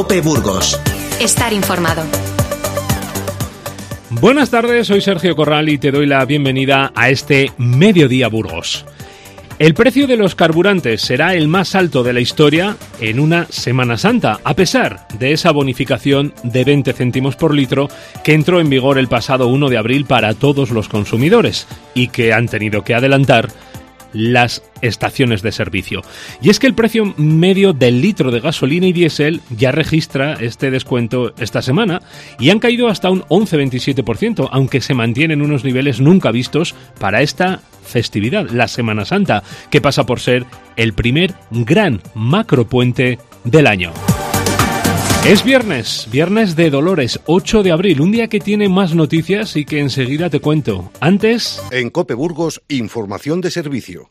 COPE Burgos. Estar informado. Buenas tardes, soy Sergio Corral y te doy la bienvenida a este Mediodía Burgos. El precio de los carburantes será el más alto de la historia en una Semana Santa, a pesar de esa bonificación de 20 céntimos por litro que entró en vigor el pasado 1 de abril para todos los consumidores y que han tenido que adelantar las estaciones de servicio. Y es que el precio medio del litro de gasolina y diésel ya registra este descuento esta semana y han caído hasta un 11,27%, aunque se mantienen unos niveles nunca vistos para esta festividad, la Semana Santa, que pasa por ser el primer gran macropuente del año. Es viernes de Dolores, 8 de abril, un día que tiene más noticias y que enseguida te cuento. Antes... En COPE Burgos, información de servicio.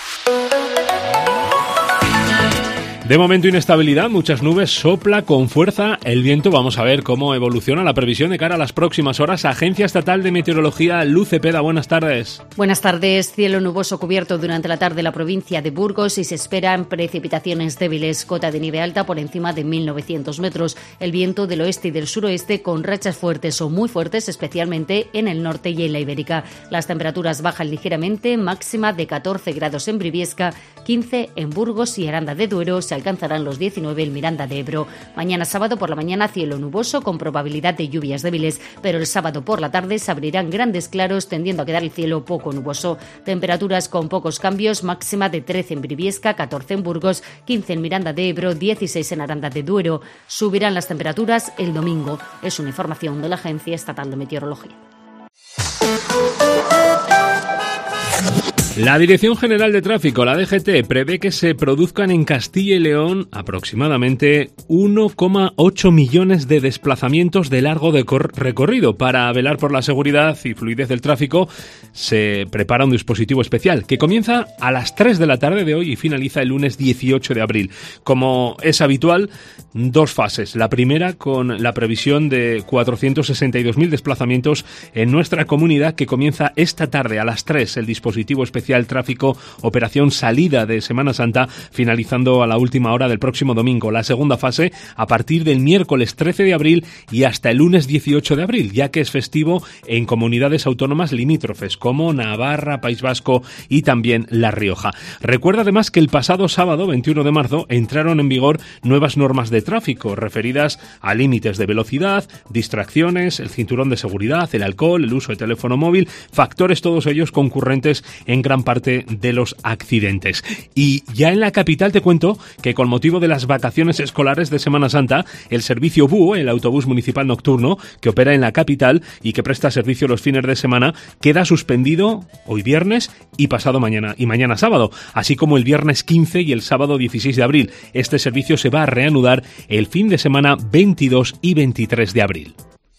De momento inestabilidad, muchas nubes, sopla con fuerza el viento. Vamos a ver cómo evoluciona la previsión de cara a las próximas horas. Agencia Estatal de Meteorología, Luz Cepeda, buenas tardes. Buenas tardes. Cielo nuboso cubierto durante la tarde en la provincia de Burgos y se esperan precipitaciones débiles. Cota de nieve alta por encima de 1.900 metros. El viento del oeste y del suroeste con rachas fuertes o muy fuertes, especialmente en el norte y en la Ibérica. Las temperaturas bajan ligeramente, máxima de 14 grados en Briviesca, 15 en Burgos y Aranda de Duero. Se alcanzarán los 19 en Miranda de Ebro. Mañana sábado por la mañana cielo nuboso con probabilidad de lluvias débiles, pero el sábado por la tarde se abrirán grandes claros tendiendo a quedar el cielo poco nuboso. Temperaturas con pocos cambios, máxima de 13 en Briviesca, 14 en Burgos, 15 en Miranda de Ebro, 16 en Aranda de Duero. Subirán las temperaturas el domingo. Es una información de la Agencia Estatal de Meteorología. La Dirección General de Tráfico, la DGT, prevé que se produzcan en Castilla y León aproximadamente 1,8 millones de desplazamientos de largo recorrido. Para velar por la seguridad y fluidez del tráfico, se prepara un dispositivo especial que comienza a las 3 de la tarde de hoy y finaliza el lunes 18 de abril. Como es habitual, dos fases. La primera con la previsión de 462.000 desplazamientos en nuestra comunidad, que comienza esta tarde a las 3, el dispositivo especial tráfico, operación salida de Semana Santa, finalizando a la última hora del próximo domingo. La segunda fase a partir del miércoles 13 de abril y hasta el lunes 18 de abril, ya que es festivo en comunidades autónomas limítrofes como Navarra, País Vasco y también La Rioja. Recuerda además que el pasado sábado 21 de marzo entraron en vigor nuevas normas de tráfico referidas a límites de velocidad, distracciones, el cinturón de seguridad, el alcohol, el uso de teléfono móvil, factores todos ellos concurrentes en gran parte de los accidentes. Y ya en la capital te cuento que con motivo de las vacaciones escolares de Semana Santa, el servicio BU, el autobús municipal nocturno, que opera en la capital y que presta servicio los fines de semana, queda suspendido hoy viernes y pasado mañana y mañana sábado, así como el viernes 15 y el sábado 16 de abril. Este servicio se va a reanudar el fin de semana 22 y 23 de abril.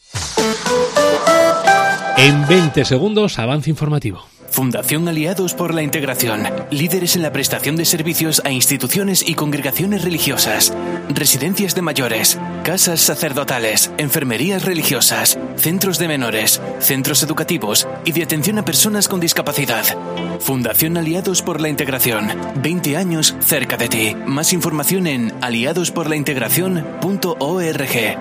En 20 segundos, avance informativo. Fundación Aliados por la Integración, líderes en la prestación de servicios a instituciones y congregaciones religiosas, residencias de mayores, casas sacerdotales, enfermerías religiosas, centros de menores, centros educativos y de atención a personas con discapacidad. Fundación Aliados por la Integración, 20 años cerca de ti. Más información en aliadosporlaintegración.org.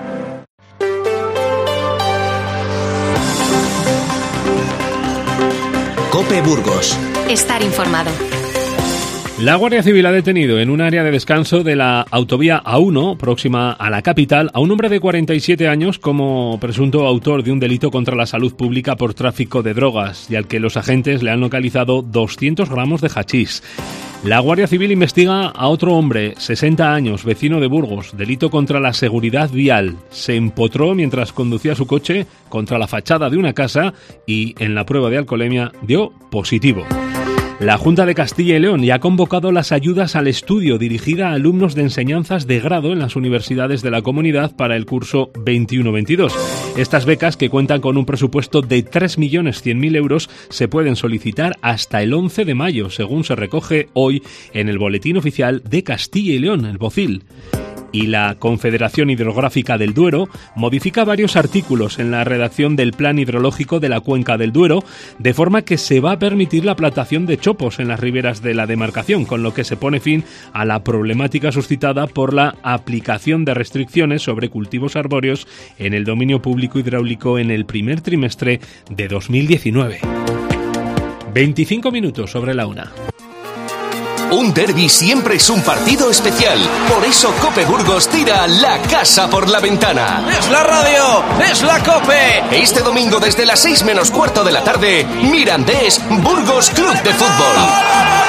COPE Burgos. Estar informado. La Guardia Civil ha detenido en un área de descanso de la autovía A1, próxima a la capital, a un hombre de 47 años como presunto autor de un delito contra la salud pública por tráfico de drogas y al que los agentes le han localizado 200 gramos de hachís. La Guardia Civil investiga a otro hombre, 60 años, vecino de Burgos, delito contra la seguridad vial. Se empotró mientras conducía su coche contra la fachada de una casa y en la prueba de alcoholemia dio positivo. La Junta de Castilla y León ya ha convocado las ayudas al estudio dirigida a alumnos de enseñanzas de grado en las universidades de la comunidad para el curso 21-22. Estas becas, que cuentan con un presupuesto de 3.100.000 euros, se pueden solicitar hasta el 11 de mayo, según se recoge hoy en el Boletín Oficial de Castilla y León, el BOCIL. y la Confederación Hidrográfica del Duero modifica varios artículos en la redacción del Plan Hidrológico de la Cuenca del Duero, de forma que se va a permitir la plantación de chopos en las riberas de la demarcación, con lo que se pone fin a la problemática suscitada por la aplicación de restricciones sobre cultivos arbóreos en el dominio público hidráulico en el primer trimestre de 2019. 25 minutos sobre la 1. Un derbi siempre es un partido especial. Por eso COPE Burgos tira la casa por la ventana. ¡Es la radio! ¡Es la COPE! Este domingo desde las 6 menos cuarto de la tarde, Mirandés Burgos Club de Fútbol.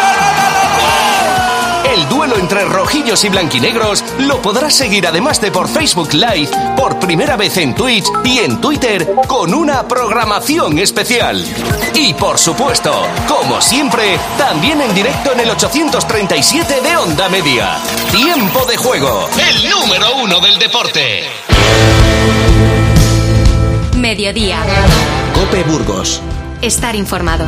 El duelo entre rojillos y blanquinegros lo podrás seguir además de por Facebook Live, por primera vez en Twitch y en Twitter con una programación especial. Y por supuesto, como siempre, también en directo en el 837 de Onda Media. Tiempo de juego, el número 1 del deporte. Mediodía. COPE Burgos. Estar informado.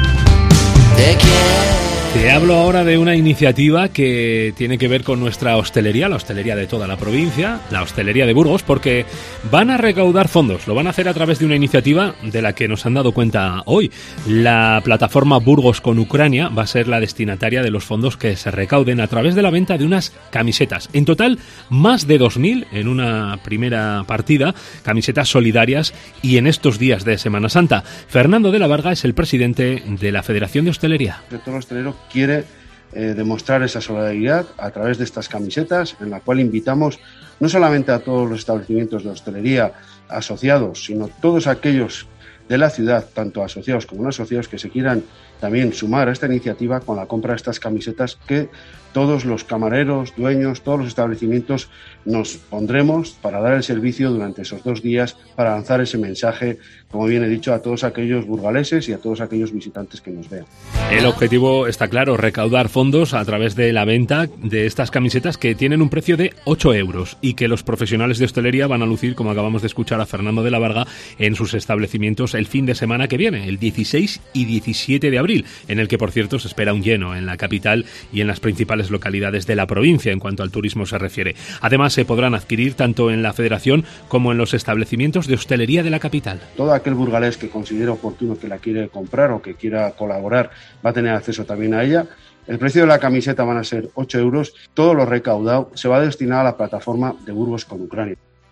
Te hablo ahora de una iniciativa que tiene que ver con nuestra hostelería, la hostelería de toda la provincia, la hostelería de Burgos, porque van a recaudar fondos. Lo van a hacer a través de una iniciativa de la que nos han dado cuenta hoy. La plataforma Burgos con Ucrania va a ser la destinataria de los fondos que se recauden a través de la venta de unas camisetas. En total, más de 2.000 en una primera partida, camisetas solidarias y en estos días de Semana Santa. Fernando de la Varga es el presidente de la Federación de Hostelería. El sector hostelero quiere demostrar esa solidaridad a través de estas camisetas, en la cual invitamos no solamente a todos los establecimientos de hostelería asociados, sino todos aquellos de la ciudad, tanto asociados como no asociados, que se quieran también sumar a esta iniciativa con la compra de estas camisetas, que todos los camareros, dueños, todos los establecimientos nos pondremos para dar el servicio durante esos 2 días, para lanzar ese mensaje, como bien he dicho, a todos aquellos burgaleses y a todos aquellos visitantes que nos vean. El objetivo está claro, recaudar fondos a través de la venta de estas camisetas que tienen un precio de 8 euros y que los profesionales de hostelería van a lucir, como acabamos de escuchar a Fernando de la Varga, en sus establecimientos el fin de semana que viene, el 16 y 17 de abril, en el que, por cierto, se espera un lleno en la capital y en las principales localidades de la provincia en cuanto al turismo se refiere. Además, se podrán adquirir tanto en la Federación como en los establecimientos de hostelería de la capital. Todo aquel burgalés que considere oportuno que la quiere comprar o que quiera colaborar va a tener acceso también a ella. El precio de la camiseta van a ser 8 euros. Todo lo recaudado se va a destinar a la plataforma de Burgos con Ucrania.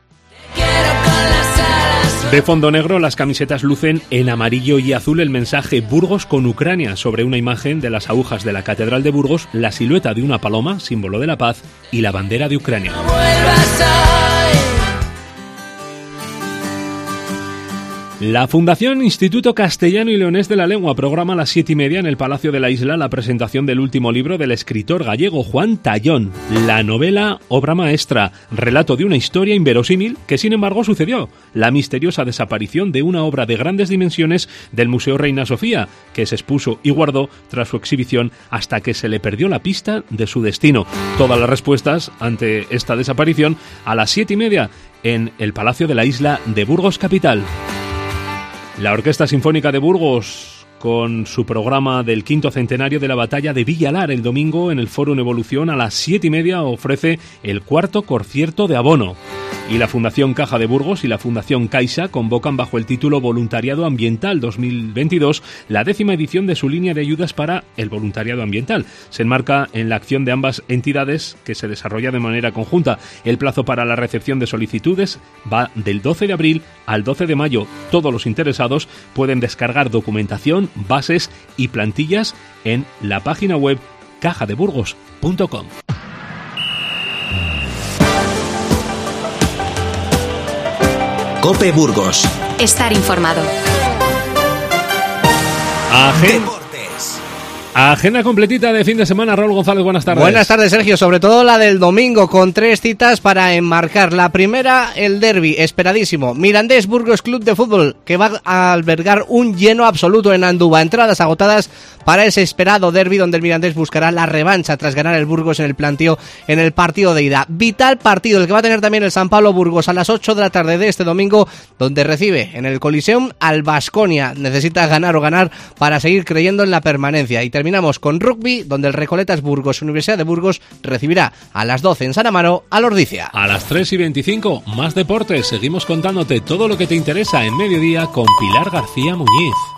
De fondo negro, las camisetas lucen en amarillo y azul el mensaje Burgos con Ucrania sobre una imagen de las agujas de la Catedral de Burgos, la silueta de una paloma, símbolo de la paz, y la bandera de Ucrania. La Fundación Instituto Castellano y Leonés de la Lengua programa a las 7:30 en el Palacio de la Isla la presentación del último libro del escritor gallego Juan Tallón, la novela obra maestra, relato de una historia inverosímil que sin embargo sucedió, la misteriosa desaparición de una obra de grandes dimensiones del Museo Reina Sofía, que se expuso y guardó tras su exhibición hasta que se le perdió la pista de su destino. Todas las respuestas ante esta desaparición a las 7:30 en el Palacio de la Isla de Burgos capital. La Orquesta Sinfónica de Burgos, con su programa del 5º centenario de la batalla de Villalar el domingo en el Fórum Evolución a las 7:30, ofrece el 4º concierto de abono. Y la Fundación Caja de Burgos y la Fundación Caixa convocan bajo el título Voluntariado Ambiental 2022 la 10ª edición de su línea de ayudas para el voluntariado ambiental. Se enmarca en la acción de ambas entidades que se desarrolla de manera conjunta. El plazo para la recepción de solicitudes va del 12 de abril al 12 de mayo. Todos los interesados pueden descargar documentación, bases y plantillas en la página web cajadeburgos.com. COPE Burgos. Estar informado. Agenda completita de fin de semana. Raúl González, buenas tardes. Buenas tardes, Sergio. Sobre todo la del domingo, con 3 citas para enmarcar. La primera, el derbi, esperadísimo. Mirandés Burgos Club de Fútbol, que va a albergar un lleno absoluto en Andúba. Entradas agotadas para ese esperado derbi, donde el Mirandés buscará la revancha tras ganar el Burgos en el planteo en el partido de ida. Vital partido el que va a tener también el San Pablo Burgos a las 8 de la tarde de este domingo, donde recibe en el Coliseum al Baskonia. Necesita ganar o ganar para seguir creyendo en la permanencia. Y terminamos con rugby, donde el Recoletas Burgos, Universidad de Burgos, recibirá a las 12 en San Amaro al Ordizia. A las 3:25, más deportes. Seguimos contándote todo lo que te interesa en Mediodía con Pilar García Muñiz.